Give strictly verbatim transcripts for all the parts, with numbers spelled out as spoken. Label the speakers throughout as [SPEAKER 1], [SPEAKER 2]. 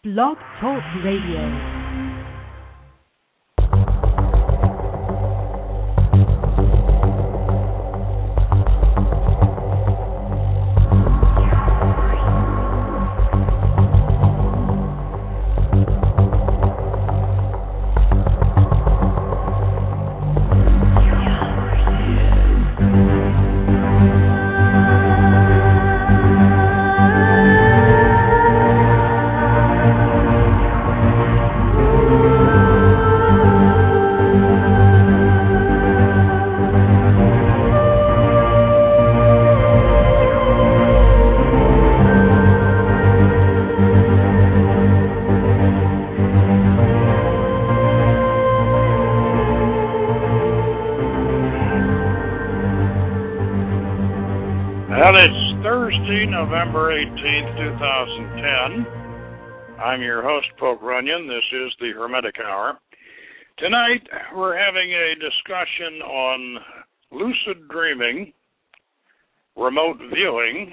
[SPEAKER 1] Blog Talk Radio.
[SPEAKER 2] November eighteenth, twenty ten. I'm your host, Poke Runyon. This is the Hermetic Hour. Tonight, we're having a discussion on lucid dreaming, remote viewing,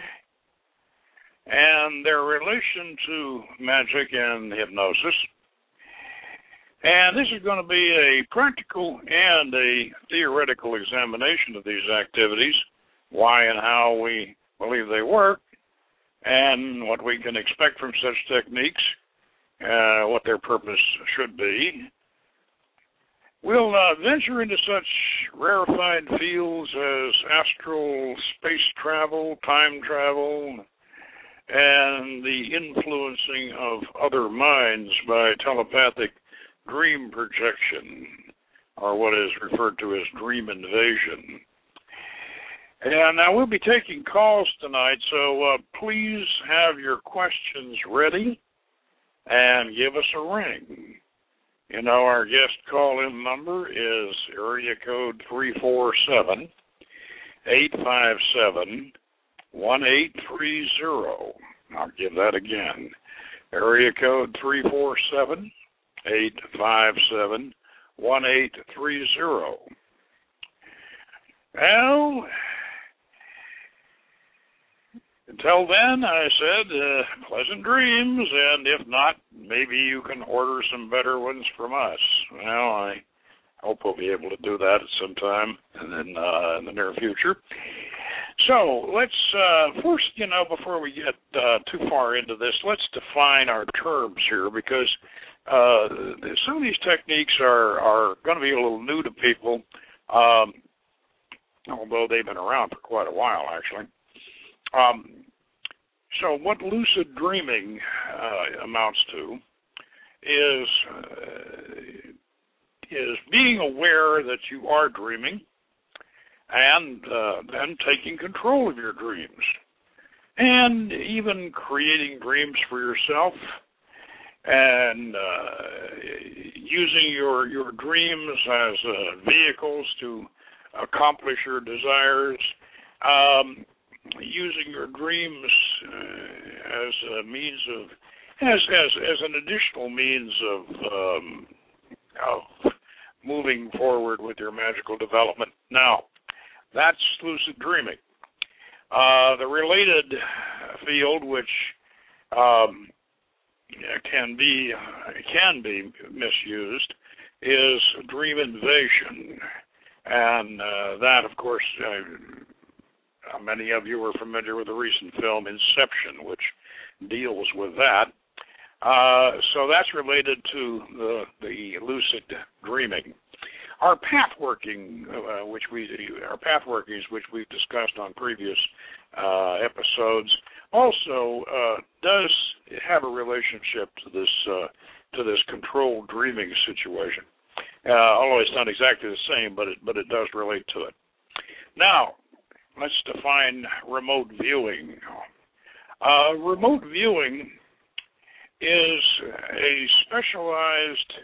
[SPEAKER 2] and their relation to magic and hypnosis. And this is going to be a practical and a theoretical examination of these activities, why and how we believe they work, and what we can expect from such techniques, uh, what their purpose should be. We'll uh, venture into such rarefied fields as astral space travel, time travel, and the influencing of other minds by telepathic dream projection, or what is referred to as dream invasion. And now we'll be taking calls tonight, so uh, please have your questions ready and give us a ring. You know, our guest call-in number is area code three four seven, eight five seven, one eight three zero. I'll give that again. Area code three four seven, eight five seven, one eight three zero. Well, until then, I said, uh, pleasant dreams, and if not, maybe you can order some better ones from us. Well, I hope we'll be able to do that at some time and then uh, in the near future. So let's, uh, first, you know, before we get uh, too far into this, let's define our terms here, because uh, some of these techniques are, are going to be a little new to people, um, although they've been around for quite a while, actually. Um, so what lucid dreaming uh, amounts to is uh, is being aware that you are dreaming and uh, then taking control of your dreams and even creating dreams for yourself and uh, using your, your dreams as uh, vehicles to accomplish your desires, um, using your dreams uh, as a means of, as as as an additional means of um, of moving forward with your magical development. Now, that's lucid dreaming. Uh, the related field, which um, can be can be misused, is dream invasion, and uh, that, of course. Uh, Uh, many of you are familiar with the recent film Inception, which deals with that. Uh, so that's related to the, the lucid dreaming. Our path working, uh, which we our path workings, which we've discussed on previous uh, episodes, also uh, does have a relationship to this uh, to this controlled dreaming situation. Uh, although it's not exactly the same, but it but it does relate to it. Now, let's define remote viewing. Uh, remote viewing is a specialized,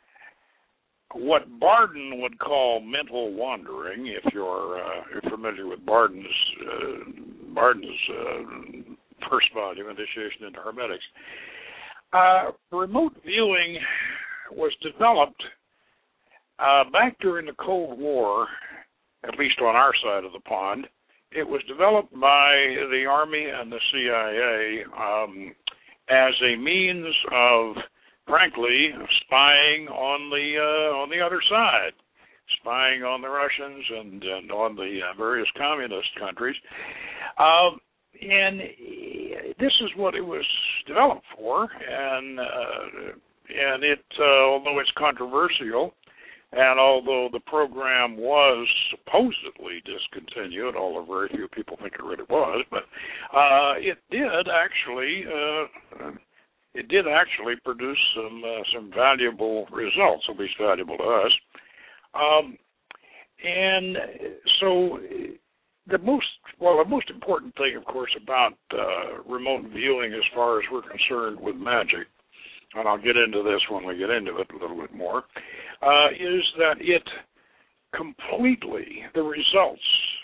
[SPEAKER 2] what Barden would call mental wandering, if you're, uh, you're familiar with Barden's, uh, Barden's uh, first volume, Initiation into Hermetics. Uh, remote viewing was developed uh, back during the Cold War, at least on our side of the pond. It was developed by the Army and the C I A um, as a means of, frankly, spying on the uh, on the other side, spying on the Russians and, and on the uh, various communist countries. Um, and this is what it was developed for, and uh, and it, uh, although it's controversial, and although the program was supposedly discontinued, although very few people think it really was, but uh, it did actually uh, it did actually produce some uh, some valuable results, at least valuable to us. Um, and so the most well, the most important thing, of course, about uh, remote viewing, as far as we're concerned with magic, and I'll get into this when we get into it a little bit more, uh, is that it completely, the results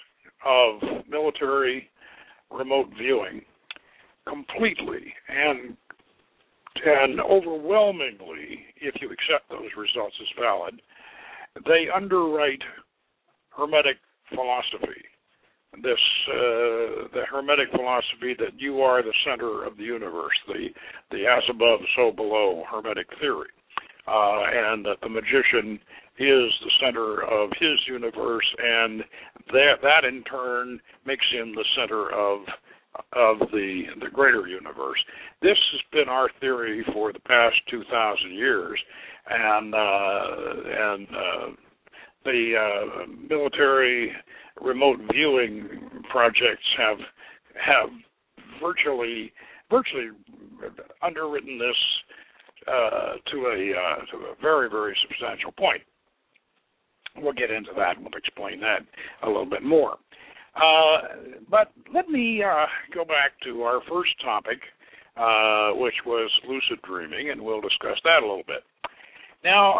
[SPEAKER 2] of military remote viewing completely and and overwhelmingly, if you accept those results as valid, they underwrite Hermetic philosophy. This uh, the Hermetic philosophy that you are the center of the universe, the the as above, so below Hermetic theory, uh, and that the magician is the center of his universe, and that that in turn makes him the center of of the the greater universe. This has been our theory for the past two thousand years, and uh, and uh, the uh, military remote viewing projects have have virtually virtually underwritten this uh, to a uh, to a very very substantial point. We'll get into that and we'll explain that a little bit more. Uh, but let me uh, go back to our first topic, uh, which was lucid dreaming, and we'll discuss that a little bit. Now,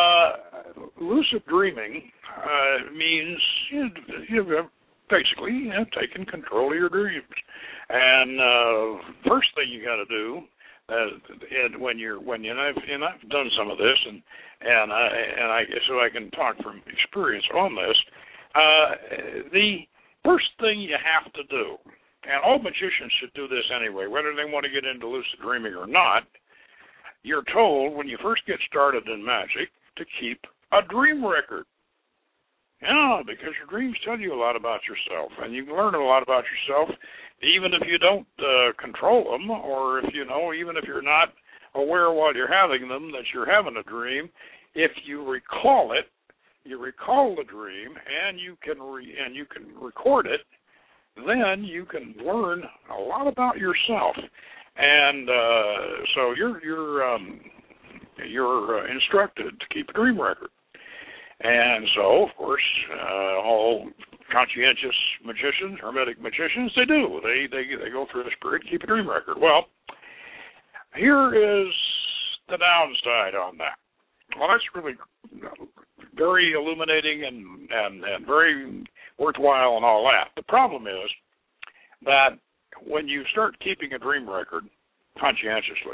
[SPEAKER 2] uh, lucid dreaming uh, means you, you've basically you know, taken control of your dreams. And uh, first thing you got to do, uh, and when you're when you and I've, and I've done some of this, and and I and I so I can talk from experience on this. Uh, the first thing you have to do, and all magicians should do this anyway, whether they want to get into lucid dreaming or not. You're told when you first get started in magic to keep a dream record. Yeah, because your dreams tell you a lot about yourself, and you can learn a lot about yourself even if you don't uh, control them, or if you know, even if you're not aware while you're having them that you're having a dream. If you recall it, you recall the dream, and you can re- and you can record it, then you can learn a lot about yourself. And uh, so you're you're um, you're uh, instructed to keep a dream record. And so, of course, uh, all conscientious magicians, hermetic magicians, they do. They they they go through this period, keep a dream record. Well, here is the downside on that. Well, that's really very illuminating and, and, and very worthwhile and all that. The problem is that when you start keeping a dream record conscientiously,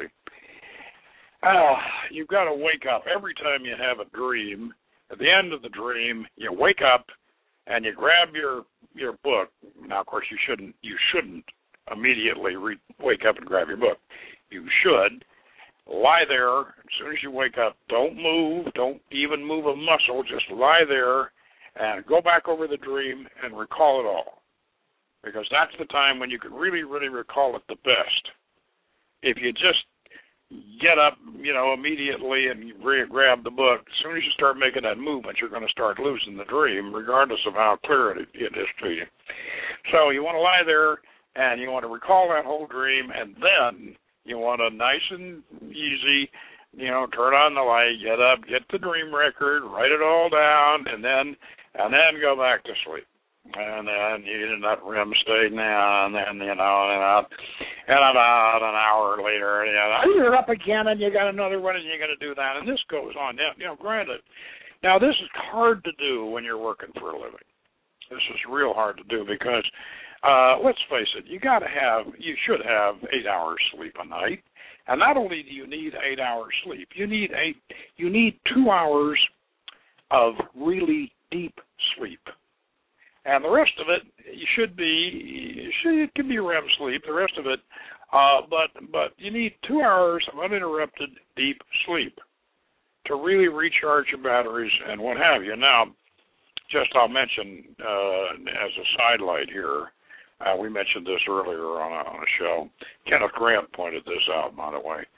[SPEAKER 2] uh, you've got to wake up every time you have a dream. At the end of the dream, you wake up and you grab your your book. Now, of course, you shouldn't you shouldn't immediately re- wake up and grab your book. You should lie there as soon as you wake up. Don't move. Don't even move a muscle. Just lie there and go back over the dream and recall it all. Because that's the time when you can really, really recall it the best. If you just get up, you know, immediately and re- grab the book, as soon as you start making that movement, you're going to start losing the dream, regardless of how clear it, it is to you. So you want to lie there, and you want to recall that whole dream, and then you want to nice and easy, you know, turn on the light, get up, get the dream record, write it all down, and then and then go back to sleep. And then you get in that R E M state now, and then, you know, and about, and about an hour later, you know, you're up again, and you got another one, and you got to do that, and this goes on. Now, you know, granted, now this is hard to do when you're working for a living. This is real hard to do because, uh, let's face it, you got to have, you should have eight hours sleep a night, and not only do you need eight hours sleep, you need eight, you need two hours of really deep sleep. And the rest of it, you should be, should, it can be R E M sleep, the rest of it, uh, but but you need two hours of uninterrupted deep sleep to really recharge your batteries and what have you. Now, just I'll mention uh, as a sidelight here, uh, we mentioned this earlier on a, on a show. Kenneth Grant pointed this out, by the way.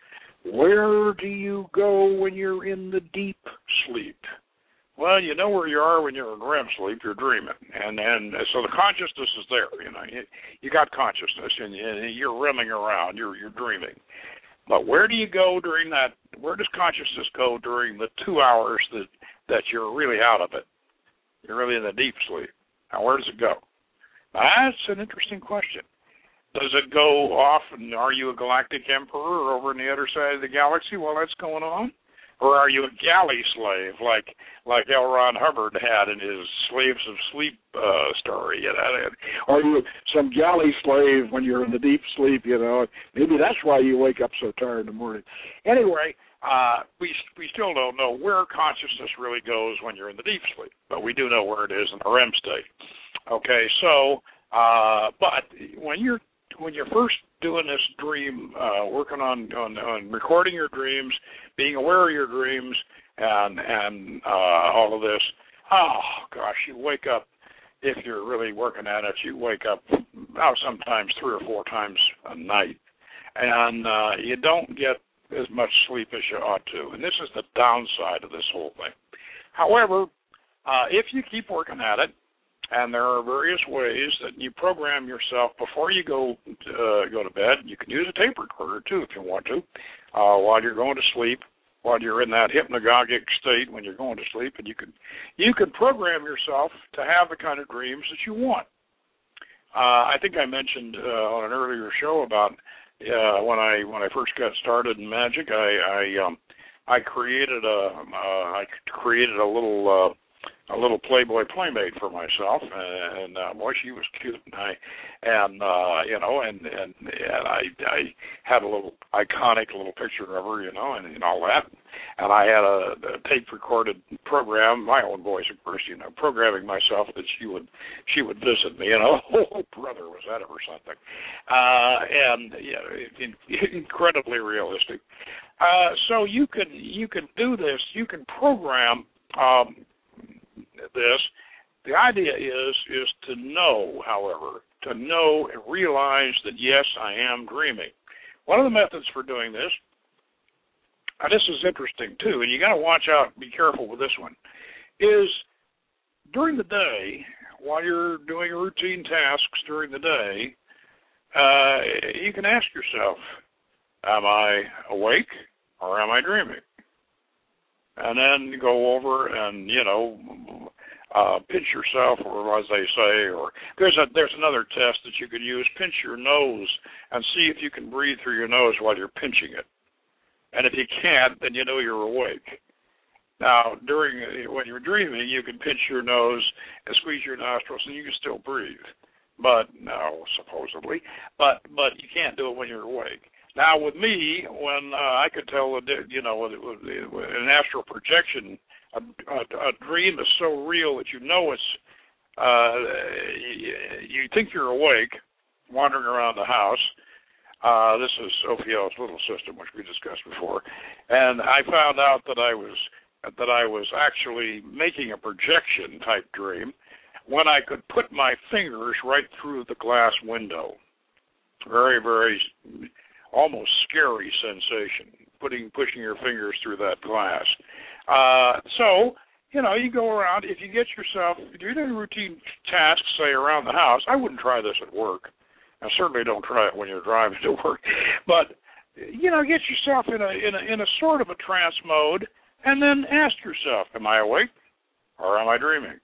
[SPEAKER 2] Where do you go when you're in the deep sleep? Well, you know where you are when you're in R E M sleep. You're dreaming, and and so the consciousness is there. You know, you, you got consciousness, and you're rimming around. You're you're dreaming. But where do you go during that? Where does consciousness go during the two hours that that you're really out of it? You're really in the deep sleep. Now, where does it go? Now, that's an interesting question. Does it go off, and are you a galactic emperor over on the other side of the galaxy while that's going on? Or are you a galley slave like like L. Ron Hubbard had in his Slaves of Sleep uh, story? You know? Are you some galley slave when you're in the deep sleep? You know, maybe that's why you wake up so tired in the morning. Anyway, uh, we we still don't know where consciousness really goes when you're in the deep sleep, but we do know where it is in the R E M state. Okay, so uh, but when you're when you're first doing this dream, uh, working on, on, on recording your dreams, being aware of your dreams, and and uh, all of this, oh, gosh, you wake up, if you're really working at it, you wake up oh, sometimes three or four times a night, and uh, you don't get as much sleep as you ought to. And this is the downside of this whole thing. However, uh, if you keep working at it, and there are various ways that you program yourself before you go to, uh, go to bed. You can use a tape recorder, too, if you want to, uh, while you're going to sleep, while you're in that hypnagogic state when you're going to sleep. And you can you can program yourself to have the kind of dreams that you want. Uh, I think I mentioned uh, on an earlier show about uh, when I when I first got started in magic, I I, um, I created a uh, I created a little. Uh, a little Playboy playmate for myself, and uh, boy, she was cute, and I, and uh, you know, and and and I I had a little iconic little picture of her, you know, and, and all that, and I had a, a tape recorded program, my own voice, of course, you know, programming myself that she would she would visit me, you know, oh brother, was that ever something, uh, and yeah, in, incredibly realistic. Uh, so you can you can do this, you can program. Um, this. The idea is is to know, however, to know and realize that, yes, I am dreaming. One of the methods for doing this, and this is interesting, too, and you got to watch out, be careful with this one, is during the day, while you're doing routine tasks during the day, uh, you can ask yourself, am I awake or am I dreaming? And then go over and, you know, uh, pinch yourself, or as they say, or there's a there's another test that you could use. Pinch your nose and see if you can breathe through your nose while you're pinching it. And if you can't, then you know you're awake. Now, during when you're dreaming, you can pinch your nose and squeeze your nostrils, and you can still breathe. But no, supposedly, but but you can't do it when you're awake. Now, with me, when uh, I could tell, you know, with, with, with an astral projection, a, a, a dream is so real that you know it's, uh, you, you think you're awake, wandering around the house. Uh, this is Ophiel's little system, which we discussed before, and I found out that I was that I was actually making a projection type dream when I could put my fingers right through the glass window. Very, very. Almost scary sensation, putting pushing your fingers through that glass. Uh, so, you know, you go around, if you get yourself, if you're doing routine tasks, say, around the house, I wouldn't try this at work. I certainly don't try it when you're driving to work. But, you know, get yourself in a in a, in a sort of a trance mode, and then ask yourself, am I awake or am I dreaming?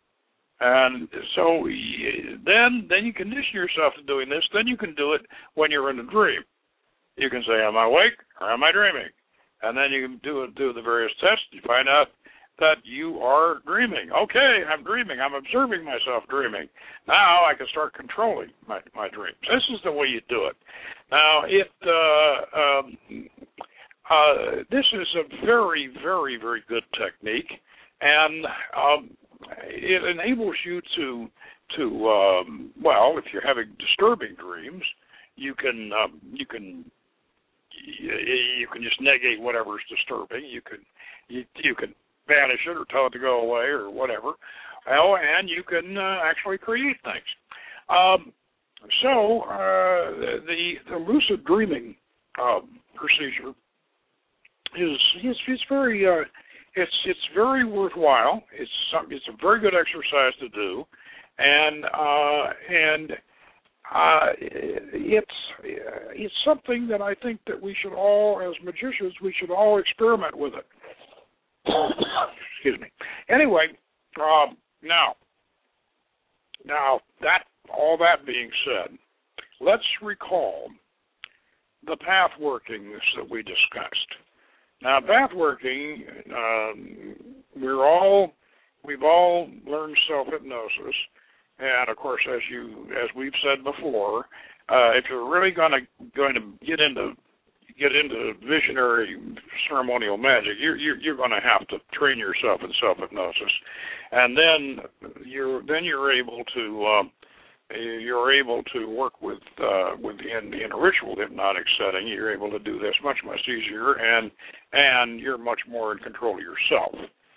[SPEAKER 2] And so then, then you condition yourself to doing this. Then you can do it when you're in a dream. You can say, am I awake or am I dreaming? And then you can do do the various tests. You find out that you are dreaming. Okay, I'm dreaming. I'm observing myself dreaming. Now I can start controlling my, my dreams. This is the way you do it. Now, it uh, um, uh, this is a very, very, very good technique. And um, it enables you to, to um, well, if you're having disturbing dreams, you can um, you can you can just negate whatever's disturbing. You can you, you can banish it or tell it to go away or whatever. Well, and you can uh, actually create things. Um, so uh, the the lucid dreaming um, procedure is is, is very uh, it's it's very worthwhile. It's some, it's a very good exercise to do, and uh, and uh, it's it's something that I think that we should all, as magicians, we should all experiment with it. Excuse me. Anyway, um, now now that all that being said, let's recall the path workings that we discussed. Now, path working, um, we're all we've all learned self-hypnosis, and of course, as you as we've said before, uh, if you're really going to going to get into get into visionary ceremonial magic, you're you're, you're going to have to train yourself in self-hypnosis, and then you're then you're able to. Um, You're able to work with uh, with in, in a ritual hypnotic setting. You're able to do this much much easier, and and you're much more in control of yourself.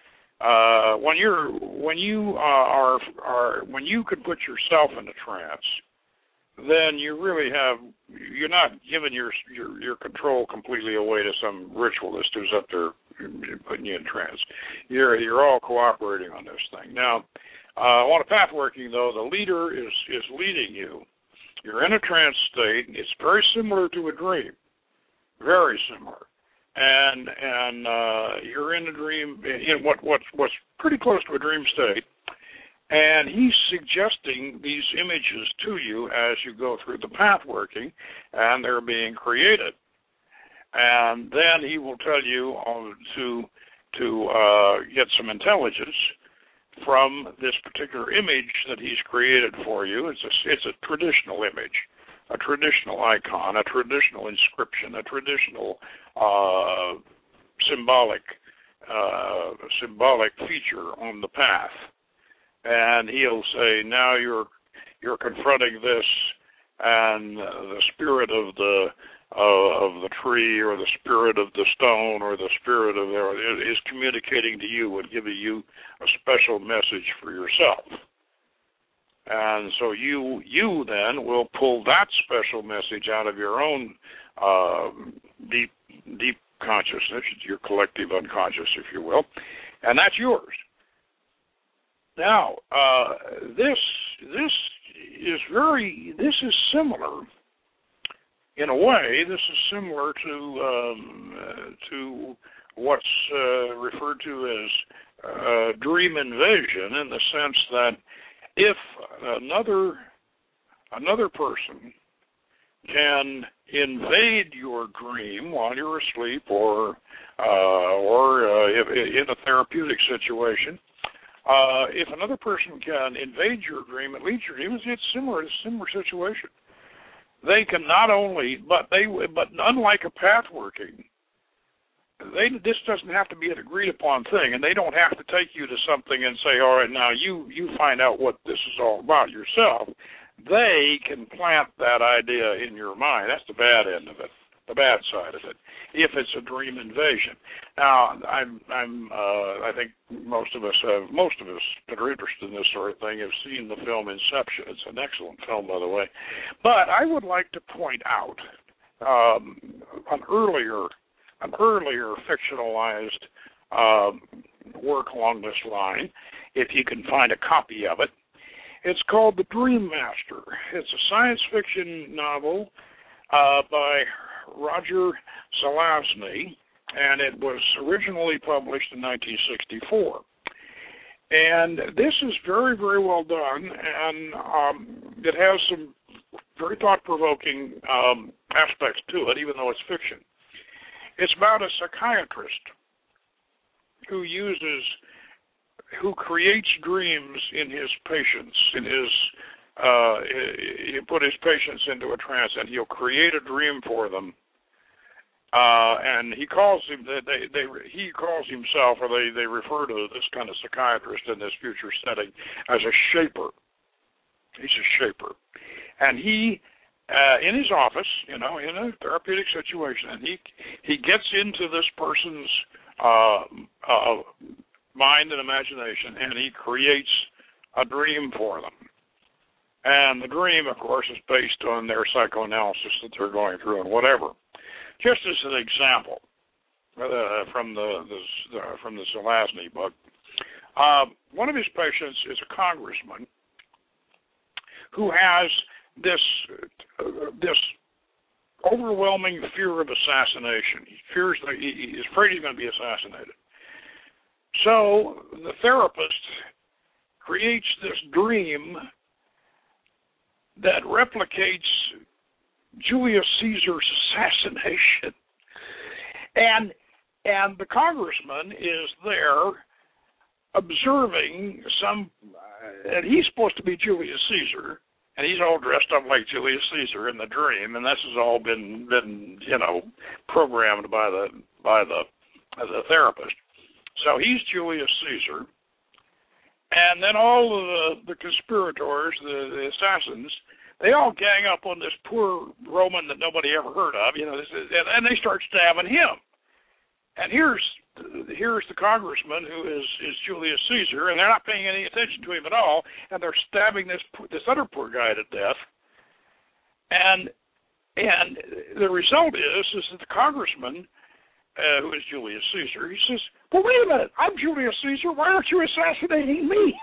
[SPEAKER 2] Uh, when you're when you uh, are are when you can put yourself in a trance, then you really have you're not giving your your your control completely away to some ritualist who's up there putting you in trance. You're you're all cooperating on this thing now. Uh, on a path working, though, the leader is, is leading you. You're in a trance state. It's very similar to a dream, very similar. And and uh, you're in a dream, in what what's what's pretty close to a dream state. And he's suggesting these images to you as you go through the path working, and they're being created. And then he will tell you uh, to to uh, get some intelligence from this particular image that he's created for you. It's a, it's a traditional image, a traditional icon, a traditional inscription, a traditional uh, symbolic uh, symbolic feature on the path. And he'll say, now you're you're confronting this, and the spirit of the Uh, of the tree or the spirit of the stone or the spirit of there is communicating to you and giving you a special message for yourself. And so you you then will pull that special message out of your own uh, deep deep consciousness, your collective unconscious, if you will, and that's yours. Now, uh, this this is very this is similar. In a way, this is similar to um, uh, to what's uh, referred to as uh, dream invasion, in the sense that if another another person can invade your dream while you're asleep, or uh, or uh, if, in a therapeutic situation, uh, if another person can invade your dream and lead your dream, it's similar. It's a similar situation. They can not only, but they, but unlike a path working, they this doesn't have to be an agreed upon thing, and they don't have to take you to something and say, all right, now you you find out what this is all about yourself. They can plant that idea in your mind. That's the bad end of it, the bad side of it, if it's a dream invasion. Now, I'm, I'm, uh, I think most of us have, most of us that are interested in this sort of thing have seen the film Inception. It's an excellent film, by the way. But I would like to point out um, an earlier, an earlier fictionalized um, work along this line, if you can find a copy of it. It's called The Dream Master. It's a science fiction novel uh, by Roger Zelazny, and it was originally published in nineteen sixty-four. And this is very, very well done, and um, it has some very thought-provoking um, aspects to it, even though it's fiction. It's about a psychiatrist who uses, who creates dreams in his patients, in his Uh, he put his patients into a trance, and he'll create a dream for them, Uh, and he calls him, they, they, they, he calls himself, or they, they refer to this kind of psychiatrist in this future setting as a shaper. He's a shaper. And he, uh, in his office, you know, in a therapeutic situation, and he, he gets into this person's uh, uh, mind and imagination, and he creates a dream for them. And the dream, of course, is based on their psychoanalysis that they're going through and whatever. Just as an example uh, from the, the uh, from the Zelazny book, uh, one of his patients is a congressman who has this uh, this overwhelming fear of assassination. He fears that he, he's afraid he's going to be assassinated. So the therapist creates this dream that replicates Julius Caesar's assassination. And and the congressman is there observing some, and he's supposed to be Julius Caesar, and he's all dressed up like Julius Caesar in the dream, and this has all been, been you know, programmed by the by the, the therapist. So he's Julius Caesar, and then all of the, the conspirators, the, the assassins, they all gang up on this poor Roman that nobody ever heard of, you know, and they start stabbing him. And here's here's the congressman who is, is Julius Caesar, and they're not paying any attention to him at all, and they're stabbing this this other poor guy to death. And and the result is is that the congressman, uh, who is Julius Caesar, he says, "Well, wait a minute, I'm Julius Caesar. Why aren't you assassinating me?"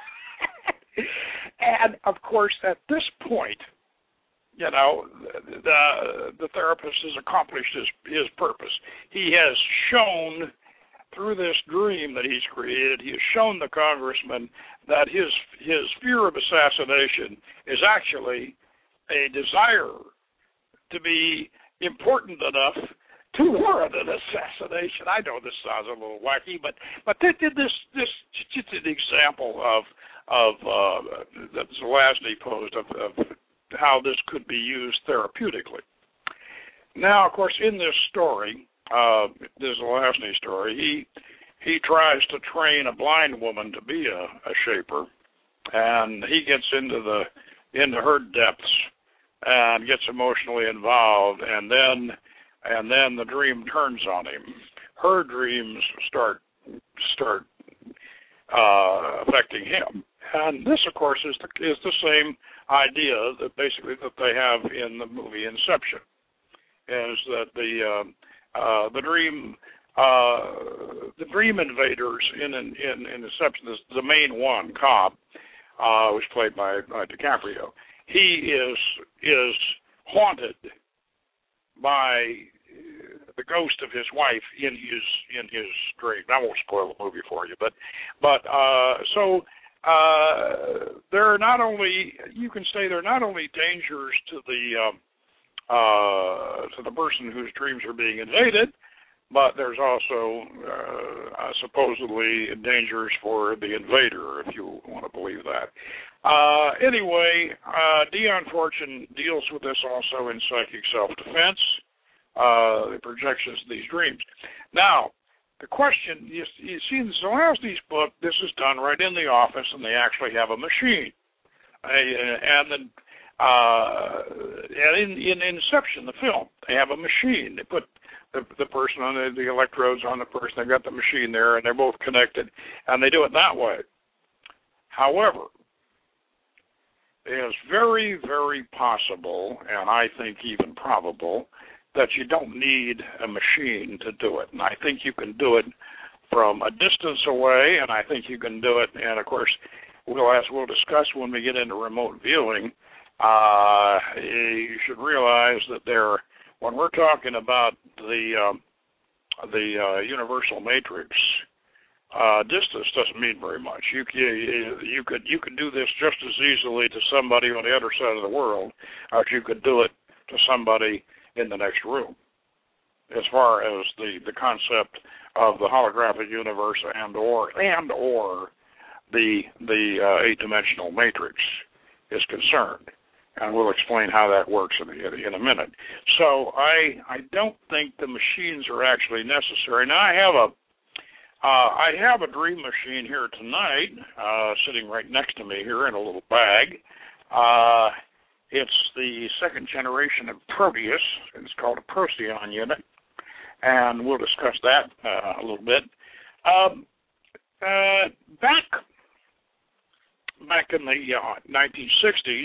[SPEAKER 2] And of course, at this point, you know, the the therapist has accomplished his his purpose. He has shown through this dream that he's created, he has shown the congressman that his his fear of assassination is actually a desire to be important enough to warrant an assassination. I know this sounds a little wacky, but but this this this just an example of of uh, that Zelazny posed of, of how this could be used therapeutically. Now, of course, in this story, uh, this Zelazny story, he he tries to train a blind woman to be a, a shaper, and he gets into the into her depths and gets emotionally involved, and then and then the dream turns on him. Her dreams start start uh, affecting him. And this, of course, is the, is the same idea that basically that they have in the movie Inception, is that the uh, uh, the dream uh, the dream invaders in in, in Inception, the, the main one, Cobb, uh, was played by, by DiCaprio. He is is haunted by the ghost of his wife in his in his dream. I won't spoil the movie for you, but but uh, so. Uh, there are not only, you can say, there are not only dangers to the um, uh, to the person whose dreams are being invaded, but there's also uh, uh, supposedly dangers for the invader, if you want to believe that. Uh, anyway, uh, Dion Fortune deals with this also in Psychic Self-Defense, uh, the projections of these dreams. Now, the question, you, you see in Zelazny's book, this is done right in the office, and they actually have a machine. Uh, and then, uh, and in, in Inception, the film, they have a machine. They put the, the person on the, the electrodes on the person. They've got the machine there, and they're both connected, and they do it that way. However, it is very, very possible, and I think even probable, that you don't need a machine to do it. And I think you can do it from a distance away, and I think you can do it, and of course, we'll, as we'll discuss when we get into remote viewing, uh, you should realize that there, when we're talking about the, um, the uh, universal matrix, uh, distance doesn't mean very much. You, you, you, could, you could do this just as easily to somebody on the other side of the world as you could do it to somebody in the next room, as far as the, the concept of the holographic universe and or and or the the uh, eight-dimensional matrix is concerned. And we'll explain how that works in a, in a minute. So I I don't think the machines are actually necessary. Now I have a uh, I have a dream machine here tonight, uh, sitting right next to me here in a little bag. Uh, it's the second generation of Proteus. It's called a Procyon unit, and we'll discuss that uh, a little bit. Um, uh, back back in the uh, nineteen sixties.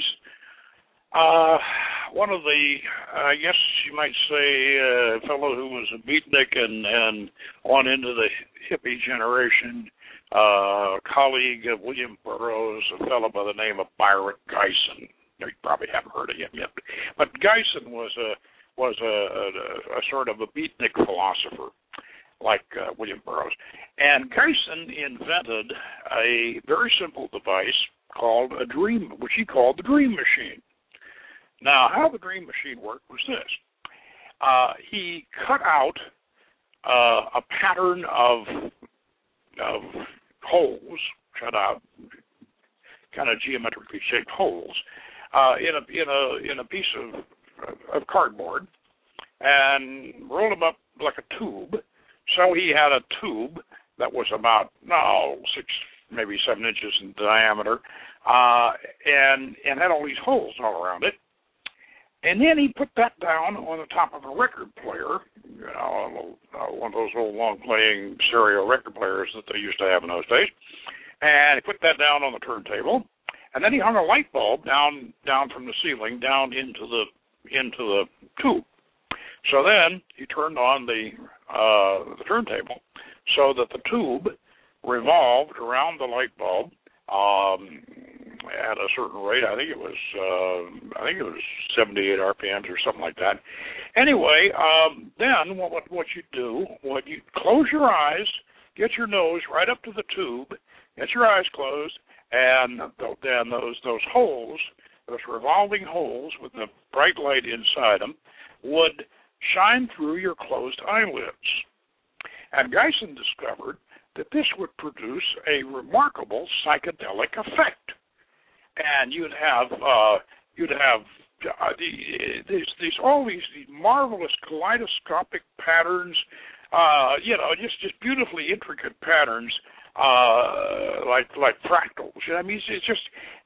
[SPEAKER 2] Uh, one of the, uh, I guess you might say, a uh, fellow who was a beatnik and, and on into the hippie generation, uh, colleague of William Burroughs, a fellow by the name of Byron Gysin. You probably haven't heard of him yet, but Gysin was a was a, a, a sort of a beatnik philosopher, like uh, William Burroughs. And Gysin invented a very simple device called a dream, which he called the dream machine. Now, how the dream machine worked was this. Uh, he cut out uh, a pattern of, of holes, cut out kind of geometrically shaped holes, uh, in, a, in, a, in a piece of, of cardboard and rolled them up like a tube. So he had a tube that was about, no, six, maybe seven inches in diameter, uh, and, and had all these holes all around it. And then he put that down on the top of a record player, you know, one of those old long-playing stereo record players that they used to have in those days. And he put that down on the turntable. And then he hung a light bulb down down from the ceiling down into the into the tube. So then he turned on the uh, the turntable so that the tube revolved around the light bulb. Um, at a certain rate. I think it was uh, I think it was seventy-eight R P Ms or something like that. Anyway, um, then what, what what you do, what you close your eyes, get your nose right up to the tube, get your eyes closed, and then those those holes, those revolving holes with the bright light inside them, would shine through your closed eyelids. And Gysin discovered that this would produce a remarkable psychedelic effect. And you'd have uh, you'd have uh, the, these these all these, these marvelous kaleidoscopic patterns, uh, you know, just just beautifully intricate patterns, uh, like like fractals. I mean, it's, it's just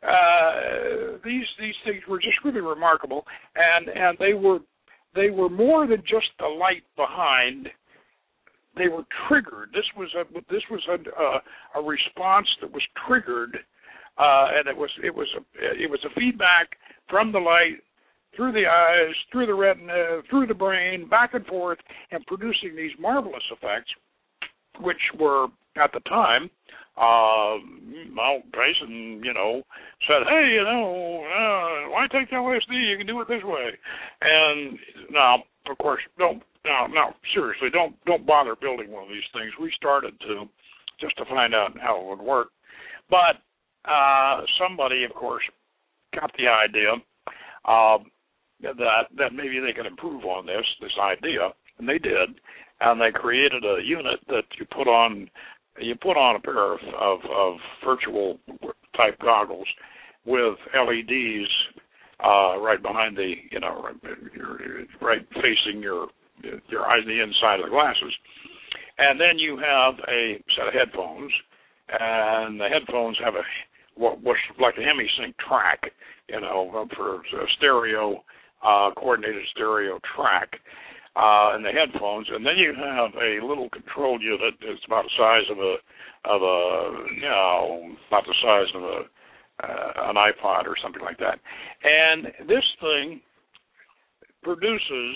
[SPEAKER 2] uh, these these things were just really remarkable, and and they were they were more than just the light behind. They were triggered. This was a this was a uh, a response that was triggered. Uh, and it was it was a it was a feedback from the light through the eyes, through the retina, through the brain, back and forth, and producing these marvelous effects, which were at the time. Uh, well, Gysin, you know, said, "Hey, you know, uh, why take L S D? You can do it this way." And now, of course, don't no no seriously, don't don't bother building one of these things. We started to just to find out how it would work, but. Uh, somebody, of course, got the idea uh, that that maybe they could improve on this this idea, and they did, and they created a unit that you put on you put on a pair of, of, of virtual type goggles with L E Ds uh, right behind the you know right, right facing your your eyes, the inside of the glasses, and then you have a set of headphones, and the headphones have a what was like a HemiSync track, you know, for a stereo, uh, coordinated stereo track, uh, in the headphones, and then you have a little control unit that's about the size of a, of a, you know, about the size of a, uh, an iPod or something like that, and this thing produces,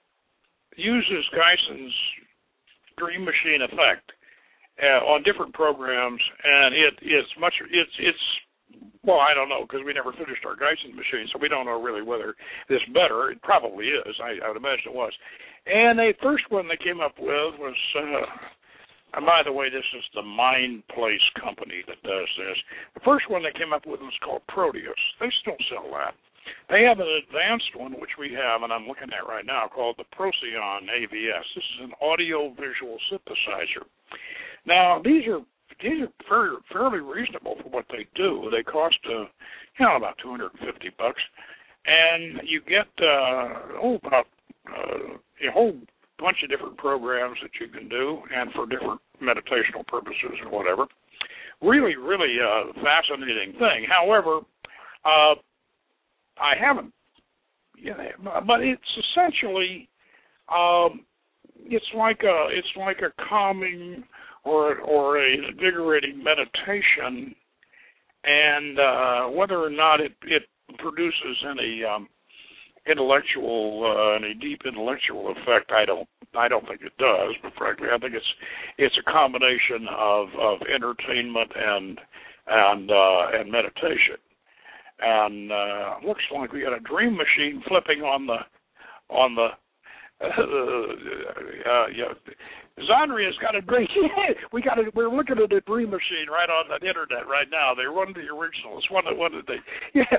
[SPEAKER 2] uses Gysin's dream machine effect. Uh, on different programs, and it it's much it's it's well I don't know because we never finished our Gysin machine, so we don't know really whether this better. It probably is. I, I would imagine it was. And the first one they came up with was, uh, and by the way, this is the Mind Place company that does this. The first one they came up with was called Proteus. They still sell that. They have an advanced one, which we have, and I'm looking at right now, called the Procyon A V S. This is an audio-visual synthesizer. Now, these are these are fairly, fairly reasonable for what they do. They cost, uh, you know, about two hundred fifty bucks, and you get uh, oh, about uh, a whole bunch of different programs that you can do, and for different meditational purposes or whatever. Really, really uh, fascinating thing. However, uh, I haven't, you know, but it's essentially, um, it's like a, it's like a calming or or a invigorating meditation, and uh, whether or not it, it produces any um, intellectual, uh, any deep intellectual effect, I don't, I don't think it does. But frankly, I think it's, it's a combination of, of entertainment and and uh, and meditation. And uh, looks like we got a dream machine flipping on the on the. Uh, uh, yeah, Zandria's got a dream. we got a, we're looking at a dream machine right on the internet right now. They're one of the originals. One of one of the yeah.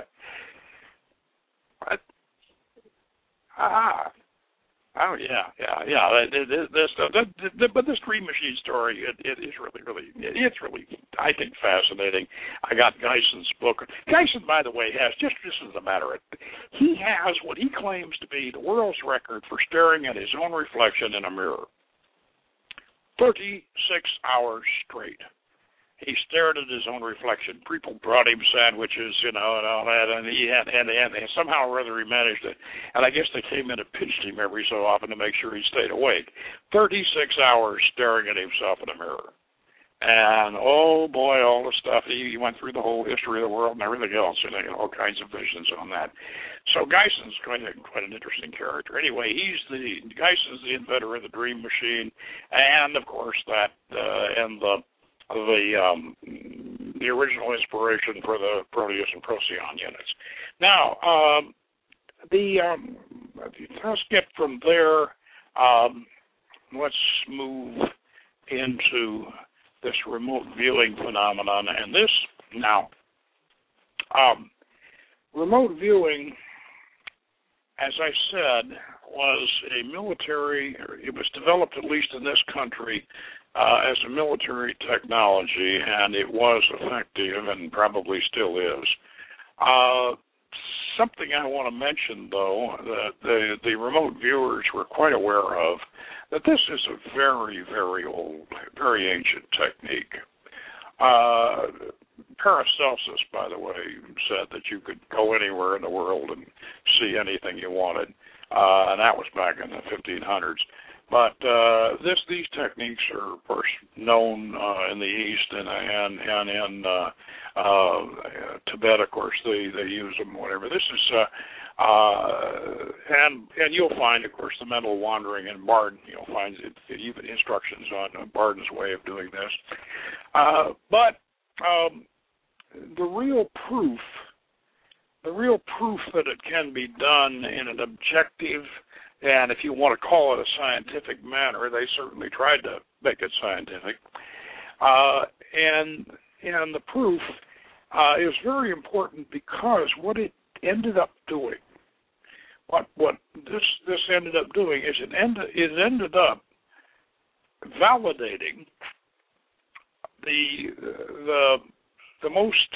[SPEAKER 2] I, Ah, oh yeah, yeah, yeah. This, this, this, but this dream machine story, it, it is really, really, it's really, I think, fascinating. I got Geison's book. Geison, by the way, has just just as a matter of, he has what he claims to be the world's record for staring at his own reflection in a mirror, thirty-six hours straight. He stared at his own reflection. People brought him sandwiches, you know, and all that, and he had, and, and, and somehow or other he managed it. And I guess they came in and pinched him every so often to make sure he stayed awake. thirty-six hours staring at himself in a mirror. And, oh, boy, all the stuff. He, he went through the whole history of the world and everything else, and you know, all kinds of visions on that. So Geison's quite, a, quite an interesting character. Anyway, he's the, Geison's the inventor of the dream machine, and, of course, that, uh, and the, the um, the original inspiration for the Proteus and Procyon units. Now, um, the um, let's get from there. Um, let's move into this remote viewing phenomenon. And this now, um, remote viewing, as I said, was a military. It was developed, at least in this country, Uh, as a military technology, and it was effective and probably still is. Uh, something I want to mention, though, that the, the remote viewers were quite aware of, that this is a very, very old, very ancient technique. Uh, Paracelsus, by the way, said that you could go anywhere in the world and see anything you wanted, uh, and that was back in the fifteen hundreds. But uh, this, these techniques are, of course, known uh, in the East and and, and in uh, uh, Tibet. Of course, they, they use them. Whatever. This is, uh, uh, and and you'll find, of course, the mental wandering in Barden. You'll find it, even instructions on Barden's way of doing this. Uh, but um, the real proof, the real proof that it can be done in an objective, and if you want to call it a scientific manner, they certainly tried to make it scientific. Uh, and and the proof uh, is very important because what it ended up doing, what what this this ended up doing is it ended it ended up validating the the the most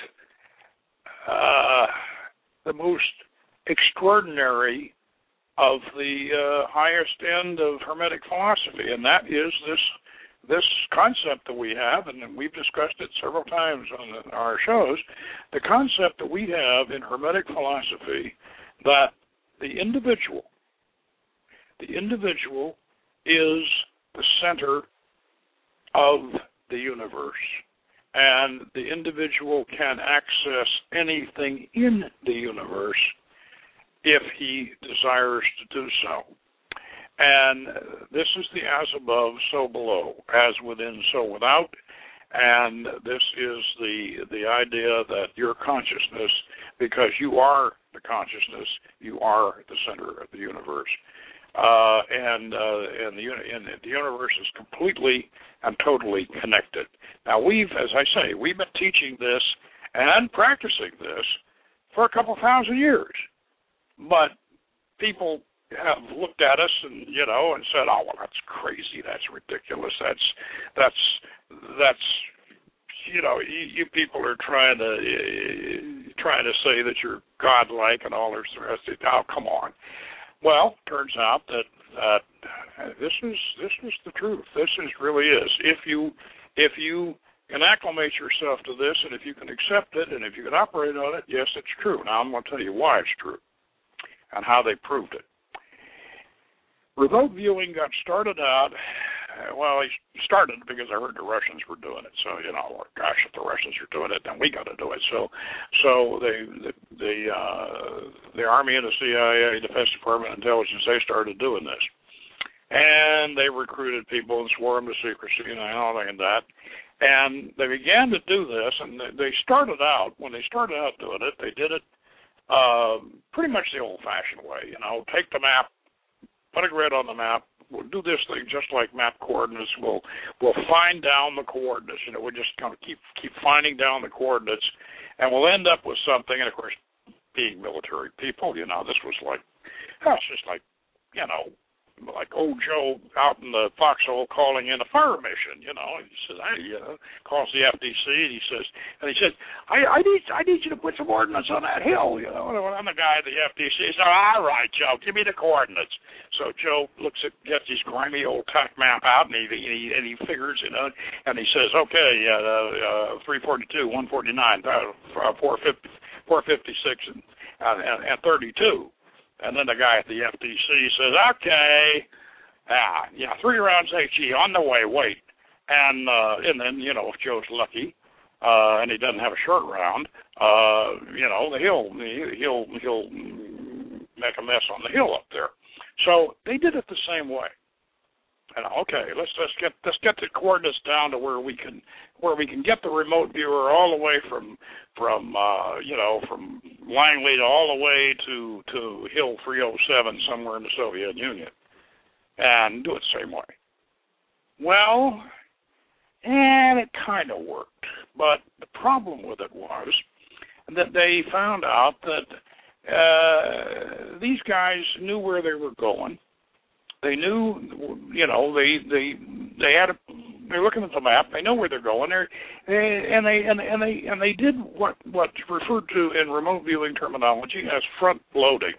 [SPEAKER 2] uh, the most extraordinary of the uh, highest end of Hermetic philosophy, and that is this this concept that we have, and we've discussed it several times on our shows, the concept that we have in Hermetic philosophy that the individual, the individual is the center of the universe, and the individual can access anything in the universe if he desires to do so. And this is the as above, so below, as within, so without. And this is the the idea that your consciousness, because you are the consciousness, you are the center of the universe. Uh, and uh, and, the, and the universe is completely and totally connected. Now, we've, as I say, we've been teaching this and practicing this for a couple thousand years. But people have looked at us and, you know, and said, oh, well, that's crazy, that's ridiculous, that's, that's, that's, you know, you, you people are trying to, uh, trying to say that you're godlike and all this rest. Oh, come on. Well, turns out that uh, this is this is the truth. This is really is. If you if you can acclimate yourself to this, and if you can accept it, and if you can operate on it, yes, it's true. Now I'm going to tell you why it's true and how they proved it. Remote viewing got started out. Well, he started because I heard the Russians were doing it. So, you know, gosh, if the Russians are doing it, then we got to do it. So, so they, the the, uh, the Army and the C I A, Defense Department, Intelligence, they started doing this, and they recruited people and swore them to secrecy and all that and that. And they began to do this, and they started out when they started out doing it. They did it uh, pretty much the old-fashioned way. You know, take the map, put a grid on the map. We'll do this thing just like map coordinates. We'll we'll find down the coordinates. You know, we just kind of keep keep finding down the coordinates, and we'll end up with something. And of course, being military people, you know, this was like, oh, it's just like, you know, like old Joe out in the foxhole calling in a fire mission. You know, he says, I uh, calls the F D C, and he says, and he says, I, I need I need you to put some ordnance on that hill. You know, and I'm the guy at the F D C. He said, all right, Joe, give me the coordinates. So Joe looks at gets his grimy old tack map out, and he, he and he figures, you know, and he says, okay, uh, uh, three forty-two, one forty-nine, uh, four fifty, four fifty-six, and, and and thirty-two. And then the guy at the F D C says, okay, ah, yeah, three rounds H E on the way, wait. And uh, and then, you know, if Joe's lucky uh, and he doesn't have a short round, uh, you know, he'll, he'll, he'll make a mess on the hill up there. So they did it the same way. And okay, let's let's get let's get the coordinates down to where we can where we can get the remote viewer all the way from from uh, you know from Langley to all the way to to Hill three oh seven somewhere in the Soviet Union, and do it the same way. Well, and it kind of worked, but the problem with it was that they found out that uh, these guys knew where they were going. They knew, you know, they they they had a, they're looking at the map. They know where they're going. They're, they, and they and and they and they did what what's referred to in remote viewing terminology as front loading.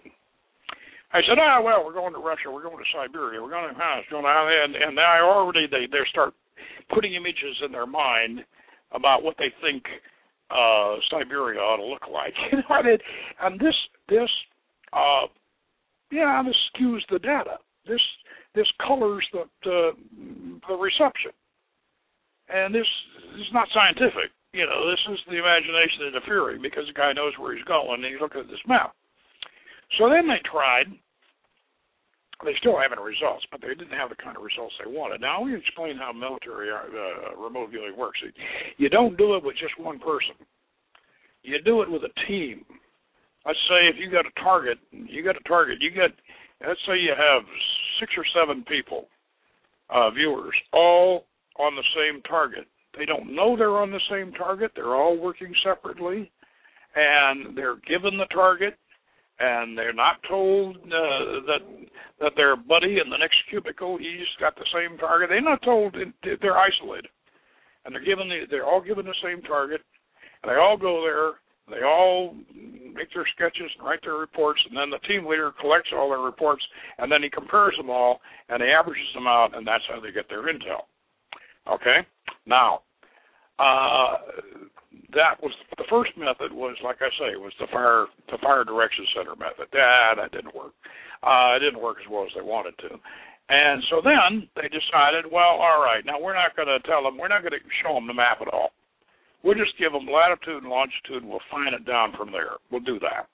[SPEAKER 2] I said, ah, oh, well, we're going to Russia. We're going to Siberia. We're going to Hans, going to and and I already they they start putting images in their mind about what they think uh, Siberia ought to look like. You know, and, it, and this this uh, yeah, this skews the data. This this colors the, the the reception, and this is not scientific. You know, this is the imagination interfering because the guy knows where he's going and he's looking at this map. So then they tried. They still haven't results, but they didn't have the kind of results they wanted. Now, let me explain how military uh, remote viewing works. You don't do it with just one person. You do it with a team. Let's say if you got a target, you got a target, you got, let's say you have six or seven people, uh, viewers, all on the same target. They don't know they're on the same target. They're all working separately, and they're given the target, and they're not told uh, that that their buddy in the next cubicle, he's got the same target. They're not told. They're isolated, and they're given the, they're all given the same target, and they all go there. They all make their sketches and write their reports, and then the team leader collects all their reports, and then he compares them all, and he averages them out, and that's how they get their intel. Okay? Now, uh, that was the first method was, like I say, was the fire the fire direction center method. Yeah, that didn't work. Uh, it didn't work as well as they wanted to. And so then they decided, well, all right, now we're not going to tell them, we're not going to show them the map at all. We'll just give them latitude and longitude, and we'll fine it down from there. We'll do that.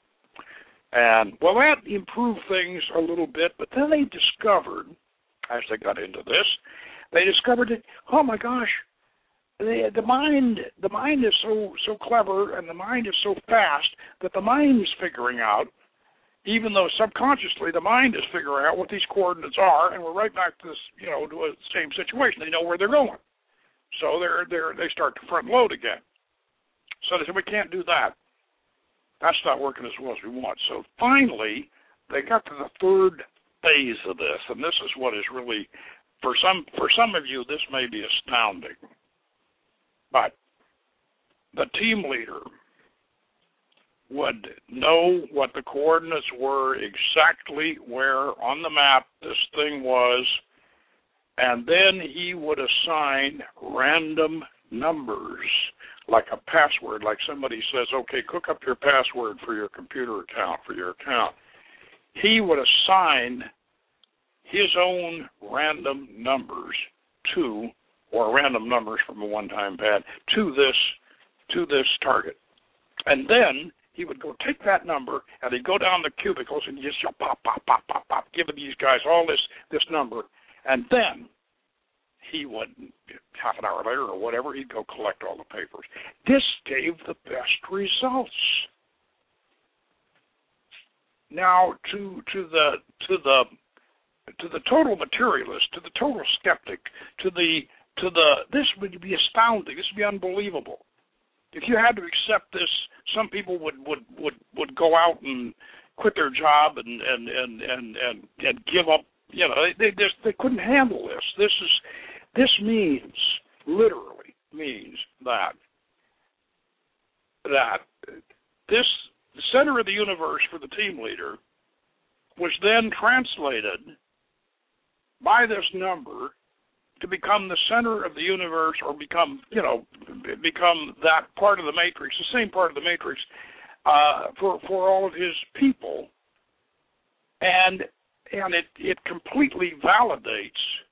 [SPEAKER 2] And, well, that improved things a little bit, but then they discovered, as they got into this, they discovered that, oh, my gosh, the, the mind the mind is so, so clever and the mind is so fast that the mind is figuring out, even though subconsciously the mind is figuring out what these coordinates are, and we're right back to this, you know, to the same situation. They know where they're going. So they're, they're, they start to front load again. So they said, we can't do that. That's not working as well as we want. So finally, they got to the third phase of this, and this is what is really, for some for some of you, this may be astounding. But the team leader would know what the coordinates were, exactly where on the map this thing was, and then he would assign random numbers, like a password, like somebody says, okay, cook up your password for your computer account, for your account. He would assign his own random numbers to, or random numbers from a one-time pad, to this, to this target. And then he would go take that number, and he'd go down the cubicles, and just pop, pop, pop, pop, pop, giving these guys all this, this number. And then he would, half an hour later or whatever, he'd go collect all the papers. This gave the best results. Now, to to the to the to the total materialist, to the total skeptic, to the to the this would be astounding. This would be unbelievable. If you had to accept this, some people would, would, would, would go out and quit their job and and, and, and, and, and give up. You know, they they, just, they couldn't handle this. This is this means literally means that that this the center of the universe for the team leader was then translated by this number to become the center of the universe, or become, you know, become that part of the matrix, the same part of the matrix, uh, for for all of his people, and and it it completely validates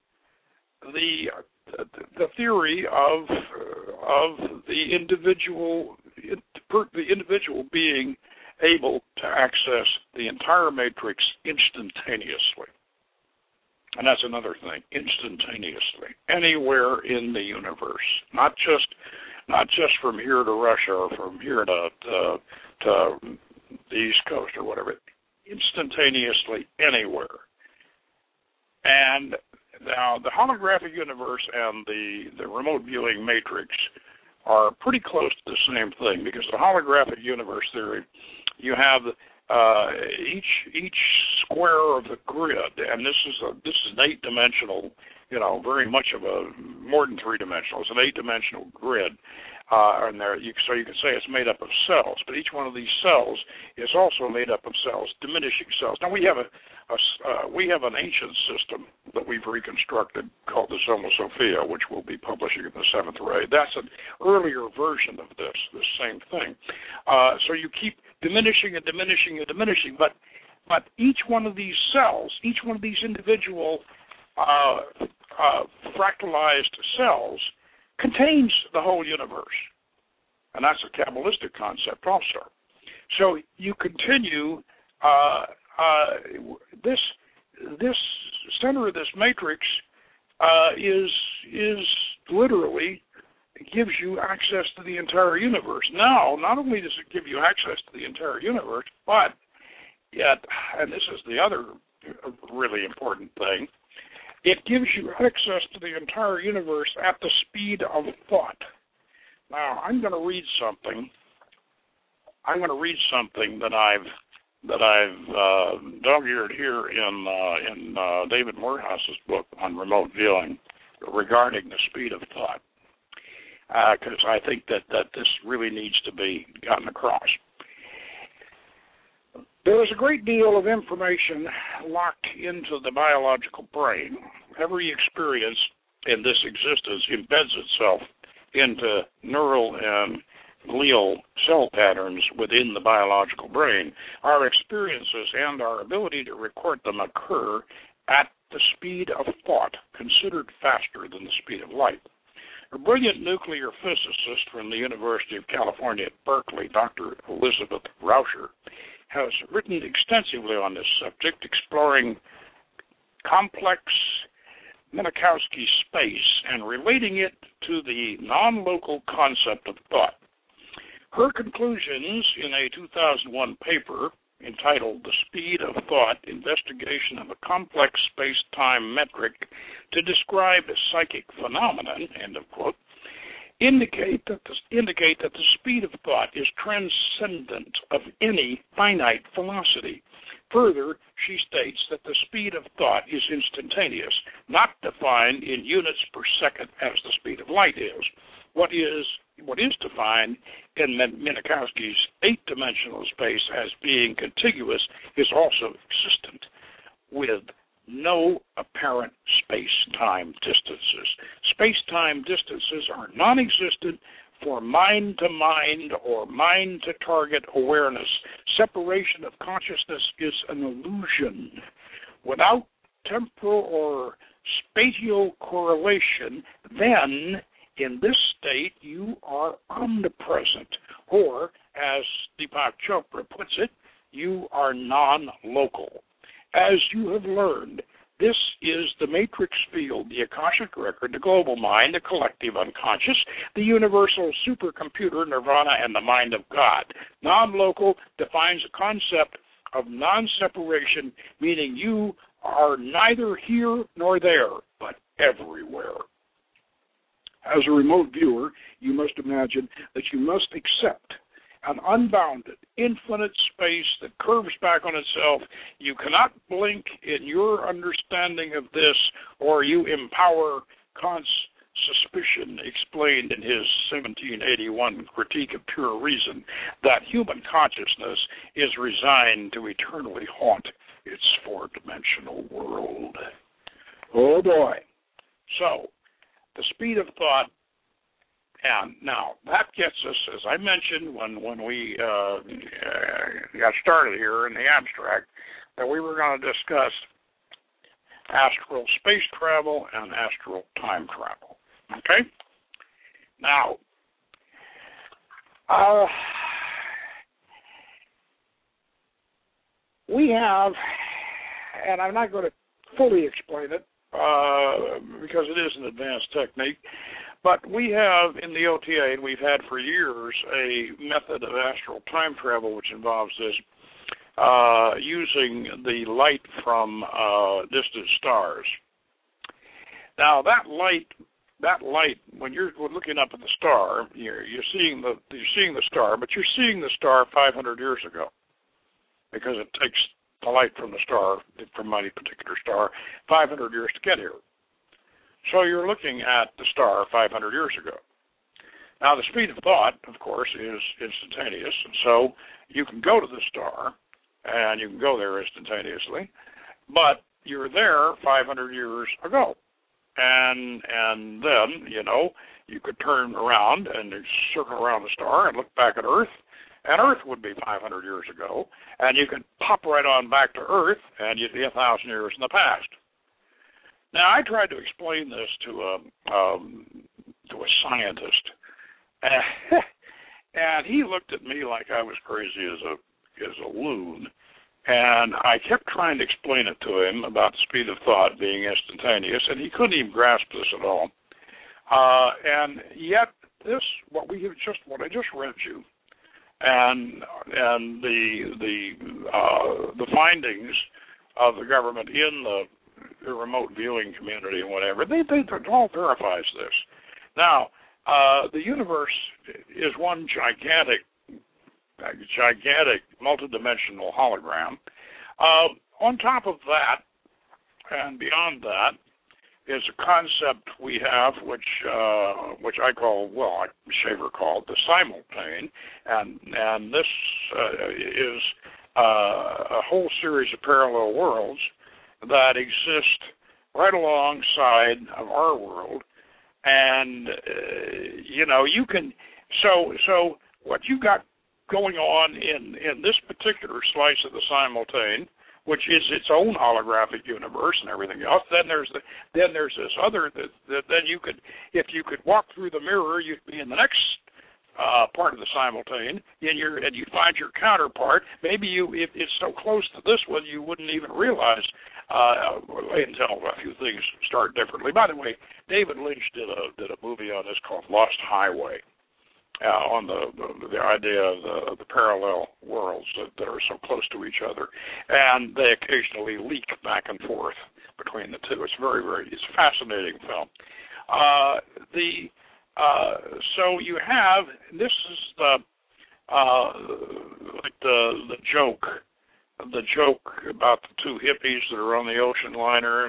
[SPEAKER 2] the the theory of of the individual the individual being able to access the entire matrix instantaneously. And that's another thing, instantaneously, anywhere in the universe, not just not just from here to Russia or from here to, to, to the East Coast or whatever, instantaneously anywhere. And now the holographic universe and the, the remote viewing matrix are pretty close to the same thing, because the holographic universe theory, you have Uh, each each square of the grid, and this is a this is an eight-dimensional, you know, very much of a more than three-dimensional. It's an eight-dimensional grid, uh, and there you, so you can say it's made up of cells. But each one of these cells is also made up of cells, diminishing cells. Now we have a, a uh, we have an ancient system that we've reconstructed called the Soma Sophia, which we'll be publishing in the Seventh Ray. That's an earlier version of this, this same thing. Uh, so you keep diminishing and diminishing and diminishing, but but each one of these cells, each one of these individual uh, uh, fractalized cells contains the whole universe, and that's a Kabbalistic concept also. So you continue uh, uh, this this center of this matrix uh, is is literally. It gives you access to the entire universe. Now, not only does it give you access to the entire universe, but yet, and this is the other really important thing, it gives you access to the entire universe at the speed of thought. Now, I'm going to read something. I'm going to read something that I've that I've uh, dog-eared here in uh, in uh, David Morehouse's book on remote viewing regarding the speed of thought. Because uh, I think that, that this really needs to be gotten across. There is a great deal of information locked into the biological brain. Every experience in this existence embeds itself into neural and glial cell patterns within the biological brain. Our experiences and our ability to record them occur at the speed of thought, considered faster than the speed of light. A brilliant nuclear physicist from the University of California at Berkeley, Doctor Elizabeth Rauscher, has written extensively on this subject, exploring complex Minkowski space and relating it to the non-local concept of thought. Her conclusions in a two thousand one paper entitled The Speed of Thought, Investigation of a Complex Space-Time Metric to Describe a Psychic Phenomenon, end of quote, indicate that, the, indicate that the speed of thought is transcendent of any finite velocity. Further, she states that the speed of thought is instantaneous, not defined in units per second as the speed of light is. what is what is defined in Minkowski's eight-dimensional space as being contiguous is also existent with no apparent space-time distances. Space-time distances are non-existent for mind-to-mind or mind-to-target awareness. Separation of consciousness is an illusion. Without temporal or spatial correlation, then in this state you are omnipresent, or, as Deepak Chopra puts it, you are non-local. As you have learned, this is the matrix field, the Akashic record, the global mind, the collective unconscious, the universal supercomputer, nirvana, and the mind of God. Non-local defines a concept of non-separation, meaning you are neither here nor there, but everywhere. As a remote viewer, you must imagine that you must accept an unbounded, infinite space that curves back on itself. You cannot blink in your understanding of this, or you empower Kant's suspicion explained in his seventeen eighty-one Critique of Pure Reason that human consciousness is resigned to eternally haunt its four-dimensional world. Oh, boy. So, the speed of thought. And now, that gets us, as I mentioned when, when we uh, got started here in the abstract, that we were going to discuss astral space travel and astral time travel. Okay? Now, uh, we have, and I'm not going to fully explain it uh, because it is an advanced technique, but we have in the O T A, and we've had for years, a method of astral time travel which involves this, uh, using the light from uh, distant stars. Now that light, that light, when you're looking up at the star, you're, you're seeing the you're seeing the star, but you're seeing the star five hundred years ago, because it takes the light from the star, from any particular star, five hundred years to get here. So you're looking at the star five hundred years ago. Now, the speed of thought, of course, is instantaneous, and so you can go to the star, and you can go there instantaneously, but you're there five hundred years ago. And and then, you know, you could turn around and circle around the star and look back at Earth, and Earth would be five hundred years ago, and you could pop right on back to Earth, and you'd be one thousand years in the past. Now, I tried to explain this to a, um, to a scientist, and, and he looked at me like I was crazy as a as a loon, and I kept trying to explain it to him about the speed of thought being instantaneous, and he couldn't even grasp this at all. Uh, and yet, this what we have just what I just read you, and and the the uh, the findings of the government in the the remote viewing community and whatever, they, they it all verifies this. Now, uh, the universe is one gigantic, gigantic multidimensional hologram. Uh, on top of that, and beyond that, is a concept we have, which uh, which I call, well, Shaver called the simultane, and and this uh, is uh, a whole series of parallel worlds that exist right alongside of our world, and uh, you know you can. So so what you got going on in in this particular slice of the simultane, which is its own holographic universe and everything else. Then there's the, then there's this other that, that then you could, if you could walk through the mirror, you'd be in the next uh, part of the simultane, and you and you find your counterpart. Maybe you, if it's so close to this one, you wouldn't even realize uh, until a few things start differently. By the way, David Lynch did a did a movie on this called Lost Highway. Uh, on the, the the idea of the, the parallel worlds that, that are so close to each other, and they occasionally leak back and forth between the two. It's very, very, it's a fascinating film. Uh, the uh, so you have, this is the uh, like the the joke, the joke about the two hippies that are on the ocean liner, and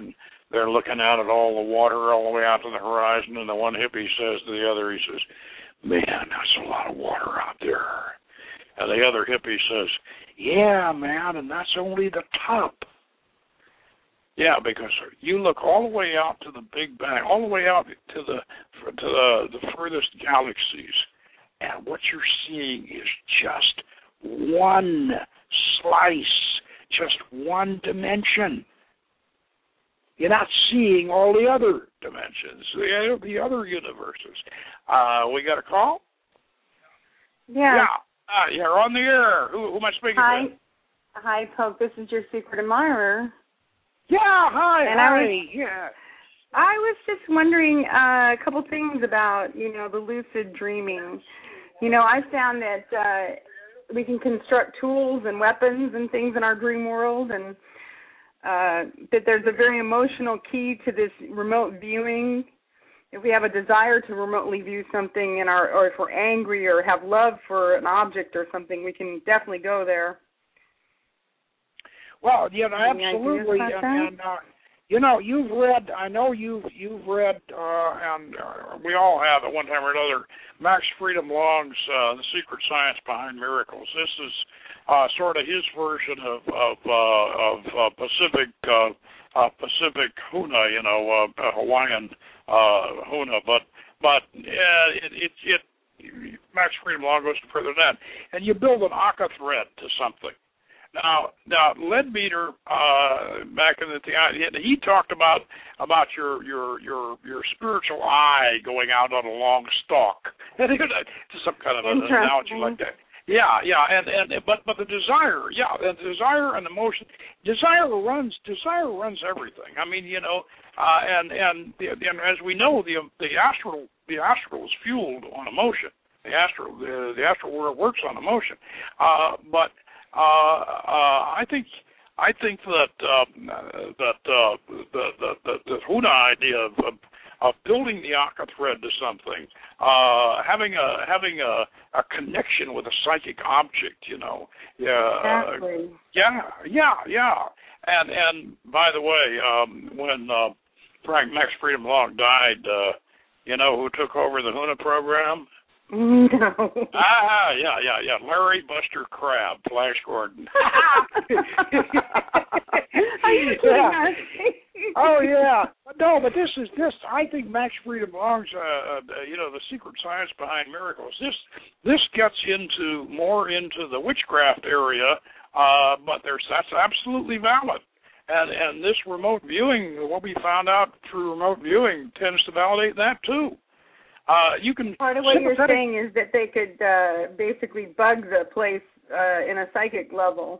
[SPEAKER 2] they're looking out at all the water all the way out to the horizon, and the one hippie says to the other, he says, "Man, that's a lot of water out there." And the other hippie says, "Yeah, man, and that's only the top." Yeah, because you look all the way out to the Big Bang, all the way out to the to the, the furthest galaxies, and what you're seeing is just one slice, just one dimension. You're not seeing all the other dimensions, the, the other universes. Uh, we got a call?
[SPEAKER 3] Yeah.
[SPEAKER 2] Yeah. Uh, you're on the air. Who, who am I speaking
[SPEAKER 3] Hi.
[SPEAKER 2] with?
[SPEAKER 3] Hi, Poke. This is your secret admirer.
[SPEAKER 2] Yeah, hi,
[SPEAKER 3] and
[SPEAKER 2] hi.
[SPEAKER 3] I was,
[SPEAKER 2] yeah.
[SPEAKER 3] I was just wondering uh, a couple things about, you know, the lucid dreaming. You know, I found that uh, we can construct tools and weapons and things in our dream world, and uh, that there's a very emotional key to this remote viewing. If we have a desire to remotely view something in our, or if we're angry or have love for an object or something, we can definitely go there.
[SPEAKER 2] Well, you know,
[SPEAKER 3] Any
[SPEAKER 2] absolutely,
[SPEAKER 3] ideas about
[SPEAKER 2] and, and uh, you know, you've read. I know you've you've read, uh, and uh, we all have at one time or another. Max Freedom Long's uh, "The Secret Science Behind Miracles." This is uh, sort of his version of of, uh, of uh, Pacific uh, uh, Pacific Huna, you know, uh, Hawaiian uh, Huna, but but uh, it, it it Max Freedom Long goes further than that, and you build an Aka thread to something. Now, now, Leadbeater, uh, back in the he talked about about your your your your spiritual eye going out on a long stalk, some kind of an analogy like that. Yeah, yeah, and and but but the desire, yeah, the desire and emotion, desire runs desire runs everything. I mean, you know, uh, and and and as we know, the the astral the astral is fueled on emotion. The astral the, the astral world works on emotion, uh, but. Uh, uh, I think I think that uh, that uh, the, the the the Huna idea of, of of building the Aka thread to something, uh, having a having a, a connection with a psychic object, you know, yeah,
[SPEAKER 3] exactly.
[SPEAKER 2] yeah, yeah, yeah. And and by the way, um, when uh, Frank Max Freedom Long died, uh, you know who took over the Huna program?
[SPEAKER 3] No.
[SPEAKER 2] Ah, yeah, yeah, yeah. Larry Buster Crab, Flash Gordon.
[SPEAKER 3] Are you kidding us?
[SPEAKER 2] Oh yeah. No, but this is this. I think Max Freedom Long's, uh, uh, you know, the secret science behind miracles. This this gets into more into the witchcraft area, uh, but there's that's absolutely valid. And and this remote viewing, what we found out through remote viewing, tends to validate that too. Uh, you can
[SPEAKER 3] part of what you're saying is that they could uh, basically bug the place uh, in a psychic level,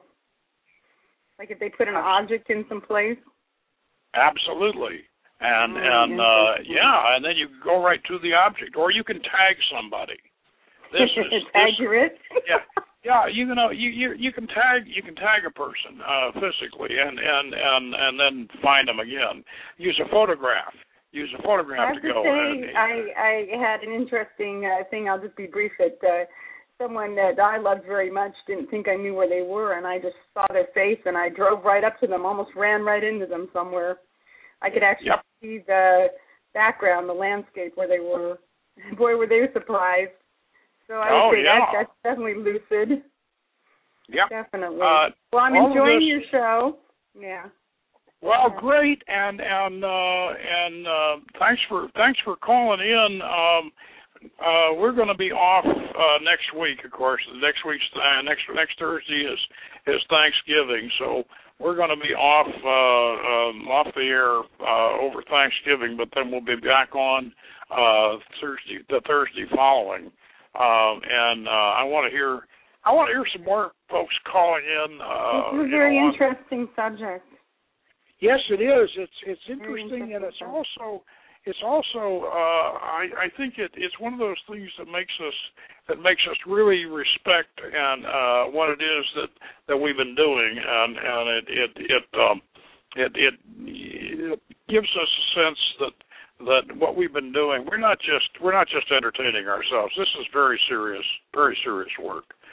[SPEAKER 3] like if they put an object in some place.
[SPEAKER 2] Absolutely, and
[SPEAKER 3] oh,
[SPEAKER 2] and uh, yeah, and then you go right to the object, or you can tag somebody. This is
[SPEAKER 3] tag
[SPEAKER 2] this,
[SPEAKER 3] your it.
[SPEAKER 2] Yeah, yeah. You know, you you you can tag you can tag a person uh, physically, and and and and then find them again. Use a photograph. Use a photograph
[SPEAKER 3] I have
[SPEAKER 2] to
[SPEAKER 3] to
[SPEAKER 2] go.
[SPEAKER 3] say, I, I had an interesting uh, thing. I'll just be brief. That uh, someone that I loved very much didn't think I knew where they were, and I just saw their face, and I drove right up to them, almost ran right into them somewhere. I could actually
[SPEAKER 2] yep.
[SPEAKER 3] see the background, the landscape where they were. Boy, were they surprised. So I would
[SPEAKER 2] oh,
[SPEAKER 3] say
[SPEAKER 2] yeah.
[SPEAKER 3] that, that's definitely lucid.
[SPEAKER 2] Yep.
[SPEAKER 3] Definitely.
[SPEAKER 2] Uh,
[SPEAKER 3] well, I'm enjoying your show. Yeah.
[SPEAKER 2] Well, great, and and uh, and uh, thanks for thanks for calling in. Um, uh, we're going to be off uh, next week, of course. Next week's uh, next next Thursday is is Thanksgiving, so we're going to be off uh, um, off the air uh, over Thanksgiving, but then we'll be back on uh, Thursday the Thursday following. Um, and uh, I want to hear I want to hear some more folks calling in. Uh,
[SPEAKER 3] this is a very
[SPEAKER 2] know,
[SPEAKER 3] interesting subject.
[SPEAKER 2] Yes, it is. It's it's interesting, and it's also it's also uh, I I think it it's one of those things that makes us that makes us really respect and uh, what it is that, that we've been doing, and and it it it um, it, it it gives us a sense that that what we've been doing, we're not just we're not just entertaining ourselves. This is very serious, very serious work.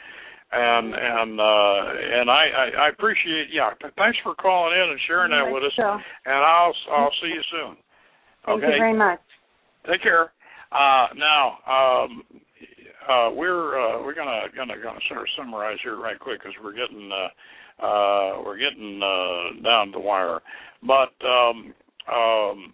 [SPEAKER 2] And and uh, and I, I, I appreciate yeah. Thanks for calling in and sharing that with us.
[SPEAKER 3] So.
[SPEAKER 2] And I'll I'll see you soon.
[SPEAKER 3] Thank
[SPEAKER 2] okay?
[SPEAKER 3] you very much.
[SPEAKER 2] Take care. Uh, now um, uh, we're uh, we're gonna gonna gonna sort of summarize here right quick because we're getting uh, uh, we're getting uh, down the wire. But um, um,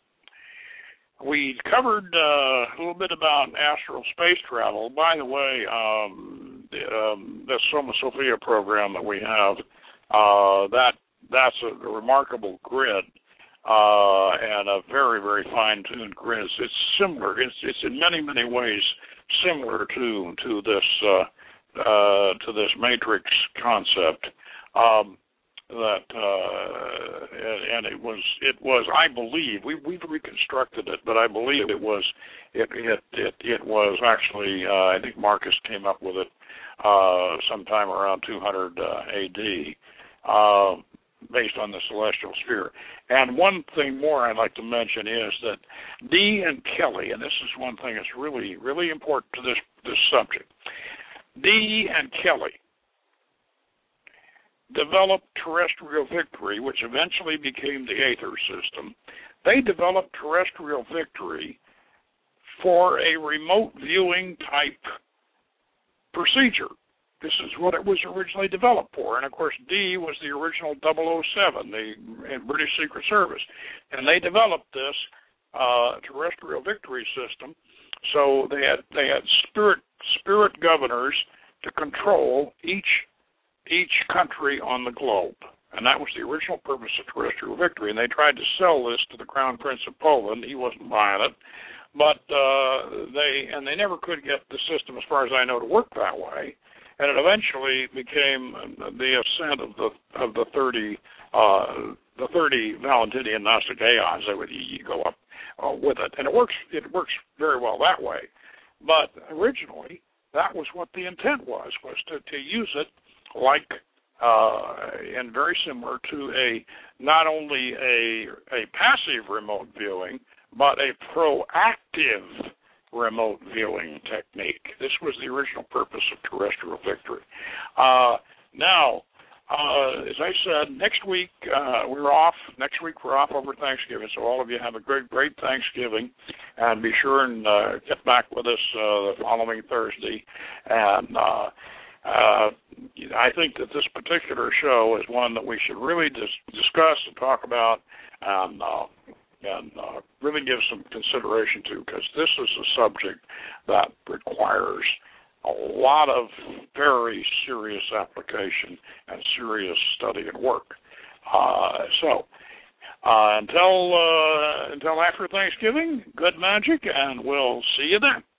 [SPEAKER 2] we covered uh, a little bit about astral space travel. By the way, um, the, um, this Soma Sophia program that we have, uh, that that's a, a remarkable grid uh, and a very, very fine-tuned grid. It's, it's similar. It's, it's in many, many ways similar to to this uh, uh, to this matrix concept. Um, that uh, and it was it was I believe we we've reconstructed it, but I believe it was it it it, it was actually uh, I think Marcus came up with it uh, sometime around two hundred uh, A D uh, based on the celestial sphere. And one thing more I'd like to mention is that Dee and Kelly, and this is one thing that's really really important to this this subject. Dee and Kelly developed terrestrial victory, which eventually became the Aether system. They developed terrestrial victory for a remote viewing type procedure. This is what it was originally developed for. And, of course, D was the original double oh seven, the British Secret Service. And they developed this uh, terrestrial victory system. So they had they had spirit spirit governors to control each each country on the globe. And that was the original purpose of terrestrial victory. And they tried to sell this to the Crown Prince of Poland. He wasn't buying it. But uh, they, and they never could get the system, as far as I know, to work that way. And it eventually became the ascent of the of the thirty uh, the thirty Valentinian Gnostic aeons. They would you go up uh, with it, and it works. It works very well that way. But originally, that was what the intent was was to, to use it like uh, and very similar to a not only a a passive remote viewing, but a proactive remote viewing technique. This was the original purpose of terrestrial victory. Uh, now, uh, as I said, next week uh, we're off. Next week we're off over Thanksgiving, so all of you have a great, great Thanksgiving, and be sure and uh, get back with us uh, the following Thursday. And uh, uh, I think that this particular show is one that we should really dis- discuss and talk about, and uh, and uh, really give some consideration to, because this is a subject that requires a lot of very serious application and serious study and work. Uh, so uh, until uh, until after Thanksgiving, good magic, and we'll see you then.